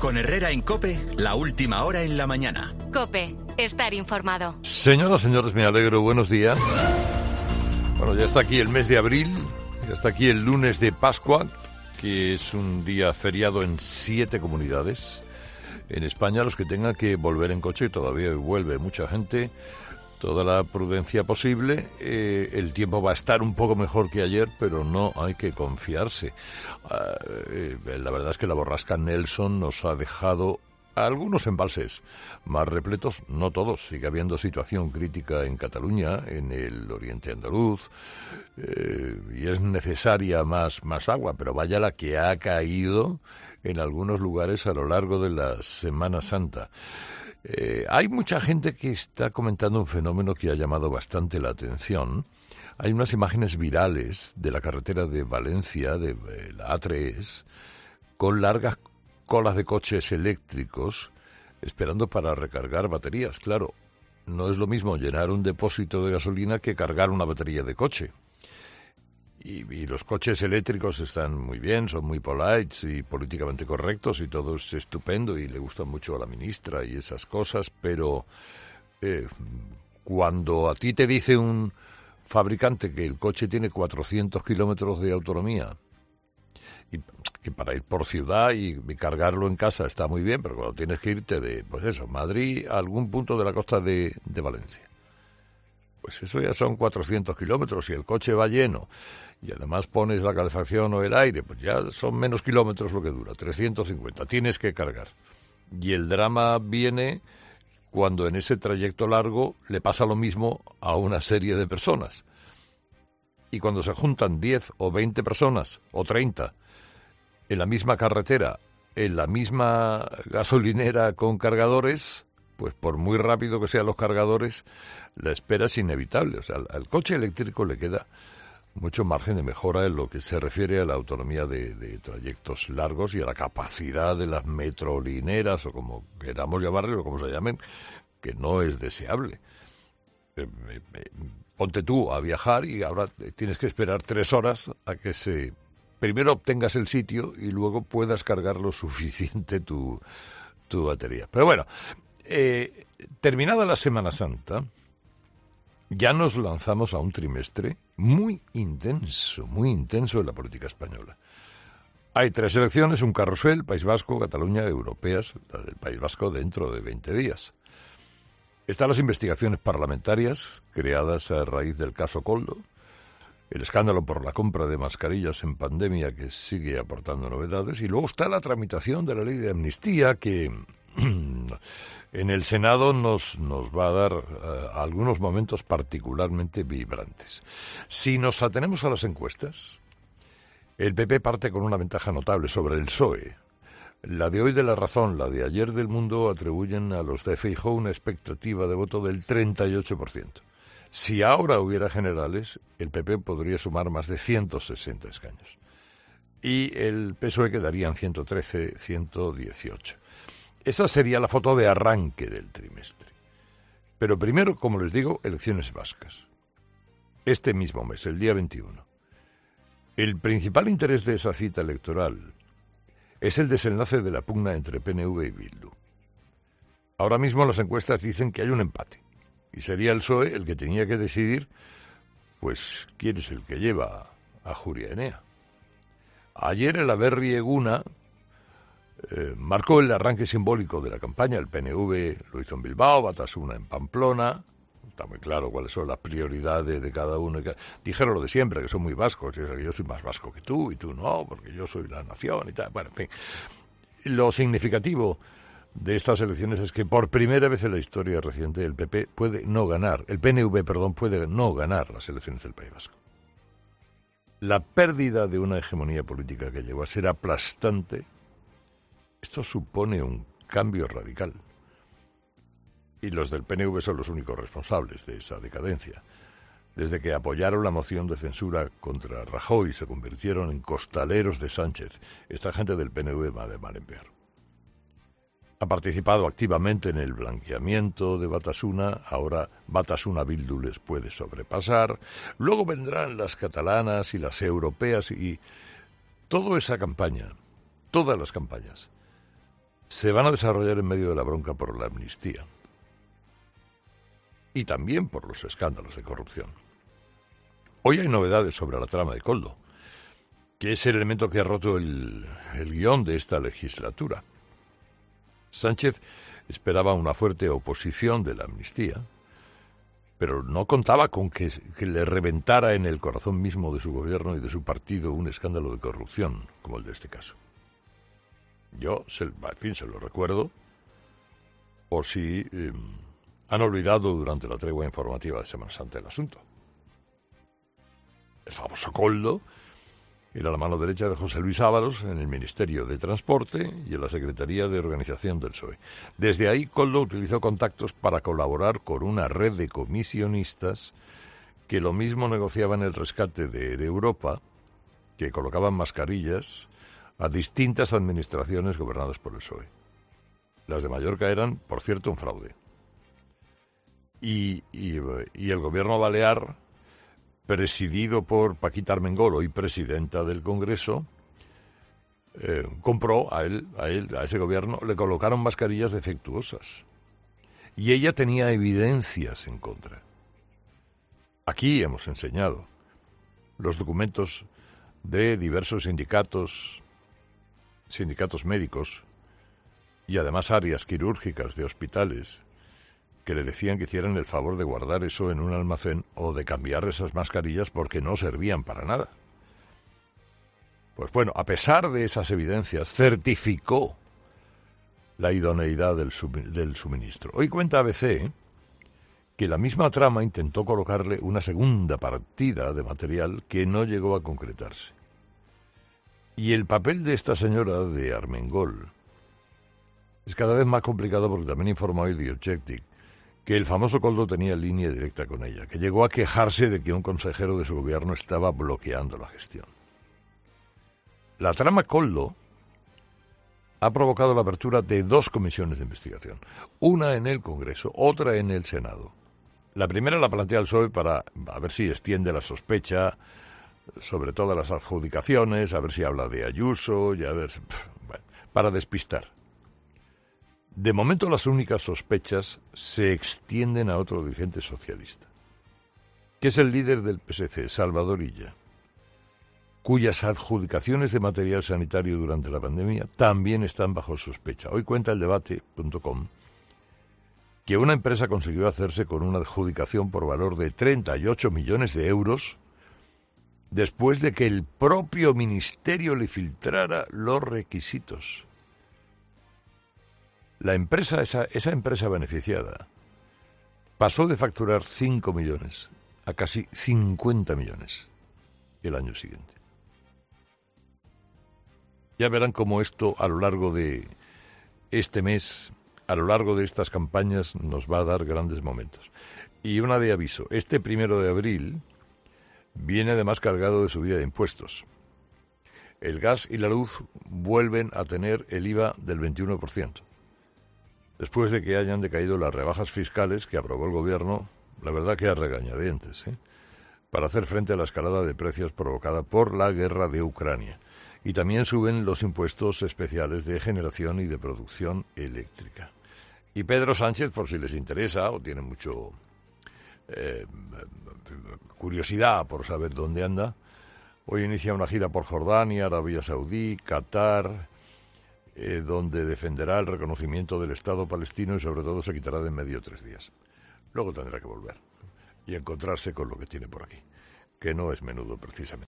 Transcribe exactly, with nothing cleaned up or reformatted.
Con Herrera en COPE, la última hora en la mañana. COPE, estar informado. Señoras, señores, me alegro, buenos días. Bueno, ya está aquí el mes de abril, ya está aquí el lunes de Pascua, que es un día feriado en siete comunidades. En España, los que tengan que volver en coche, todavía vuelve mucha gente, toda la prudencia posible. Eh, el tiempo va a estar un poco mejor que ayer, pero no hay que confiarse. Eh, la verdad es que la borrasca Nelson nos ha dejado algunos embalses más repletos, no todos. Sigue habiendo situación crítica en Cataluña, en el oriente andaluz, eh, y es necesaria más, más agua, pero vaya la que ha caído en algunos lugares a lo largo de la Semana Santa. Eh, hay mucha gente que está comentando un fenómeno que ha llamado bastante la atención. Hay unas imágenes virales de la carretera de Valencia, de la A tres, con largas colas de coches eléctricos esperando para recargar baterías. Claro, no es lo mismo llenar un depósito de gasolina que cargar una batería de coche. Y, y los coches eléctricos están muy bien, son muy polites y políticamente correctos y todo es estupendo y le gustan mucho a la ministra y esas cosas, pero eh, cuando a ti te dice un fabricante que el coche tiene cuatrocientos kilómetros de autonomía y que para ir por ciudad y, y cargarlo en casa está muy bien, pero cuando tienes que irte de, pues eso, Madrid a algún punto de la costa de, de Valencia, pues eso ya son cuatrocientos kilómetros y el coche va lleno y además pones la calefacción o el aire, pues ya son menos kilómetros lo que dura, trescientos cincuenta, tienes que cargar. Y el drama viene cuando en ese trayecto largo le pasa lo mismo a una serie de personas. Y cuando se juntan diez o veinte personas, o treinta, en la misma carretera, en la misma gasolinera con cargadores, pues por muy rápido que sean los cargadores, la espera es inevitable. O sea, al, al coche eléctrico le queda mucho margen de mejora en lo que se refiere a la autonomía de, de trayectos largos y a la capacidad de las metrolineras, o como queramos llamarle, o como se llamen, que no es deseable. Eh, eh, ponte tú a viajar y ahora tienes que esperar tres horas a que se primero obtengas el sitio y luego puedas cargar lo suficiente tu, tu batería. Pero bueno, eh, terminada la Semana Santa, ya nos lanzamos a un trimestre muy intenso, muy intenso en la política española. Hay tres elecciones, un carrusel, País Vasco, Cataluña, europeas, la del País Vasco dentro de veinte días. Están las investigaciones parlamentarias creadas a raíz del caso Koldo, el escándalo por la compra de mascarillas en pandemia que sigue aportando novedades, y luego está la tramitación de la ley de amnistía que en el Senado nos, nos va a dar uh, algunos momentos particularmente vibrantes. Si nos atenemos a las encuestas, el P P parte con una ventaja notable sobre el P S O E. La de hoy de La Razón, la de ayer del Mundo atribuyen a los de Feijóo una expectativa de voto del treinta y ocho por ciento. Si ahora hubiera generales, el P P podría sumar más de ciento sesenta escaños. Y el P S O E quedaría en ciento trece, ciento dieciocho. Esa sería la foto de arranque del trimestre. Pero primero, como les digo, elecciones vascas. Este mismo mes, el día veintiuno. El principal interés de esa cita electoral es el desenlace de la pugna entre P N V y Bildu. Ahora mismo las encuestas dicen que hay un empate. Y sería el P S O E el que tenía que decidir, pues, quién es el que lleva a Ajuria Enea. Ayer el Aberri Eguna eh, marcó el arranque simbólico de la campaña. El P N V lo hizo en Bilbao, Batasuna en Pamplona. Está muy claro cuáles son las prioridades de cada uno. Dijeron lo de siempre, que son muy vascos. Yo soy más vasco que tú y tú no, porque yo soy la nación y tal. Bueno, en fin. Lo significativo de estas elecciones es que por primera vez en la historia reciente el P P puede no ganar, el P N V, perdón, puede no ganar las elecciones del País Vasco. La pérdida de una hegemonía política que llegó a ser aplastante, esto supone un cambio radical. Y los del P N V son los únicos responsables de esa decadencia. Desde que apoyaron la moción de censura contra Rajoy y se convirtieron en costaleros de Sánchez, esta gente del P N V va de mal en peor. Ha participado activamente en el blanqueamiento de Batasuna, ahora Batasuna Bildu les puede sobrepasar, luego vendrán las catalanas y las europeas y toda esa campaña, todas las campañas, se van a desarrollar en medio de la bronca por la amnistía y también por los escándalos de corrupción. Hoy hay novedades sobre la trama de Koldo, que es el elemento que ha roto el, el guión de esta legislatura. Sánchez esperaba una fuerte oposición de la amnistía, pero no contaba con que, que le reventara en el corazón mismo de su gobierno y de su partido un escándalo de corrupción, como el de este caso. Yo, se, en fin, se lo recuerdo, por si eh, han olvidado durante la tregua informativa de Semana Santa el asunto. El famoso Koldo era la mano derecha de José Luis Ábalos en el Ministerio de Transporte y en la Secretaría de Organización del P S O E. Desde ahí, Koldo utilizó contactos para colaborar con una red de comisionistas que lo mismo negociaban el rescate de, de Europa, que colocaban mascarillas a distintas administraciones gobernadas por el P S O E. Las de Mallorca eran, por cierto, un fraude. Y, y, y el gobierno balear, presidido por Paquita Armengol, hoy presidenta del Congreso, eh, compró a él, a él, a ese gobierno, le colocaron mascarillas defectuosas. Y ella tenía evidencias en contra. Aquí hemos enseñado los documentos de diversos sindicatos, sindicatos médicos y además áreas quirúrgicas de hospitales que le decían que hicieran el favor de guardar eso en un almacén o de cambiar esas mascarillas porque no servían para nada. Pues bueno, a pesar de esas evidencias, certificó la idoneidad del, del suministro. Hoy cuenta A B C que la misma trama intentó colocarle una segunda partida de material que no llegó a concretarse. Y el papel de esta señora de Armengol es cada vez más complicado porque también informa hoy The Objective que el famoso Koldo tenía línea directa con ella, que llegó a quejarse de que un consejero de su gobierno estaba bloqueando la gestión. La trama Koldo ha provocado la apertura de dos comisiones de investigación, una en el Congreso, otra en el Senado. La primera la plantea el P S O E para a ver si extiende la sospecha sobre todas las adjudicaciones, a ver si habla de Ayuso, y a ver, bueno, para despistar. De momento las únicas sospechas se extienden a otro dirigente socialista, que es el líder del P S C, Salvador Illa, cuyas adjudicaciones de material sanitario durante la pandemia también están bajo sospecha. Hoy cuenta el debate punto com que una empresa consiguió hacerse con una adjudicación por valor de treinta y ocho millones de euros después de que el propio ministerio le filtrara los requisitos. La empresa, esa, esa empresa beneficiada, pasó de facturar cinco millones a casi cincuenta millones el año siguiente. Ya verán cómo esto a lo largo de este mes, a lo largo de estas campañas, nos va a dar grandes momentos. Y una de aviso, este primero de abril viene además cargado de subida de impuestos. El gas y la luz vuelven a tener el I V A del veintiuno por ciento. Después de que hayan decaído las rebajas fiscales que aprobó el gobierno, la verdad que a regañadientes, ¿eh? para hacer frente a la escalada de precios provocada por la guerra de Ucrania. Y también suben los impuestos especiales de generación y de producción eléctrica. Y Pedro Sánchez, por si les interesa o tienen mucho eh, curiosidad por saber dónde anda, hoy inicia una gira por Jordania, Arabia Saudí, Qatar, Eh, donde defenderá el reconocimiento del Estado palestino y sobre todo se quitará de en medio tres días. Luego tendrá que volver y encontrarse con lo que tiene por aquí, que no es menudo precisamente.